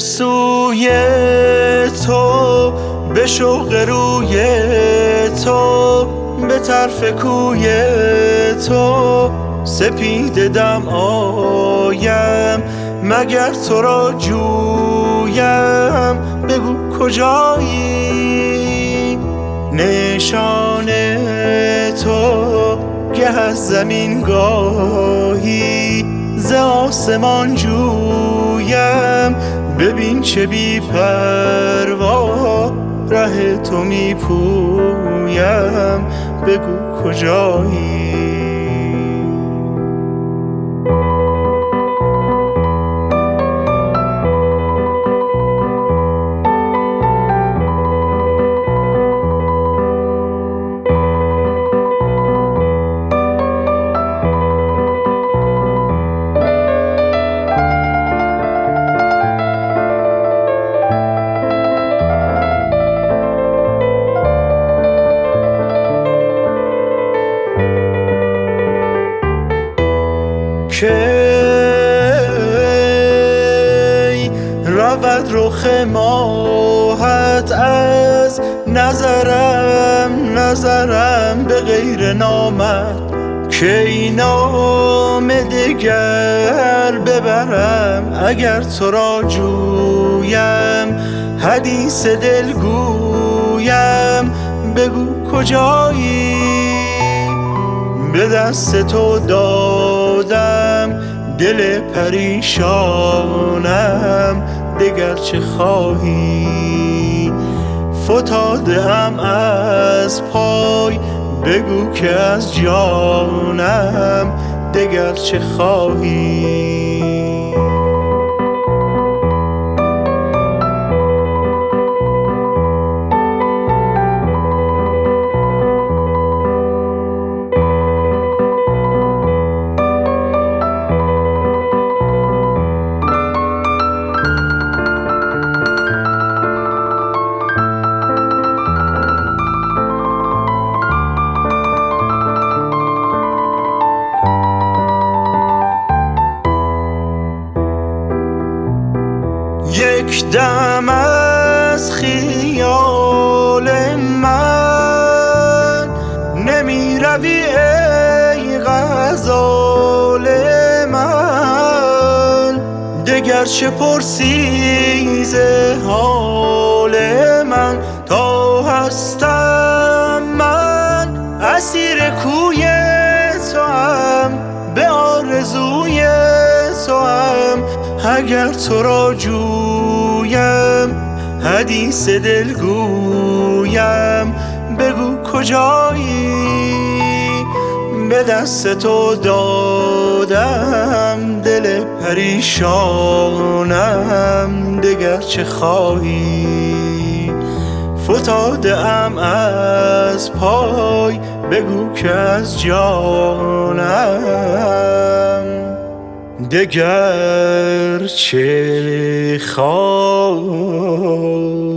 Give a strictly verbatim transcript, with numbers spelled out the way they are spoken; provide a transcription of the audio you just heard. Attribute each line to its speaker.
Speaker 1: سوی تو، به شوق روی تو، به طرف کوی تو، سپیده دم آیم مگر تو را جویم. بگو کجایی؟ نشان تو گه از زمین گاهی ز آسمان جویم. ببین چه بی پروا ره تو می پویم. بگو کجایی؟ کی رود رخ ماهت از نظرم، نظرم به غیر نامت؟ کی نام دگر ببرم اگر تو را جویم؟ حدیث دل گویم، بگو کجایی؟ به دست تو دادم دل پریشانم، دگر چه خواهی؟ فتاده ام از پای، بگو که از جانم دگر چه خواهی؟ یک دم از خیال من نمی روی ای غزال من، دگر چه پرسی ز حال من؟ تا هستم من اسیر کوی تو هم، به آرزوی تو هم، اگر تو را جویم حدیث دل گویم. بگو کجایی؟ به دست تو دادم دل پریشانم، دگر چه خواهی؟ فتاده ام از پای، بگو که از جانم دگر چه خواهی؟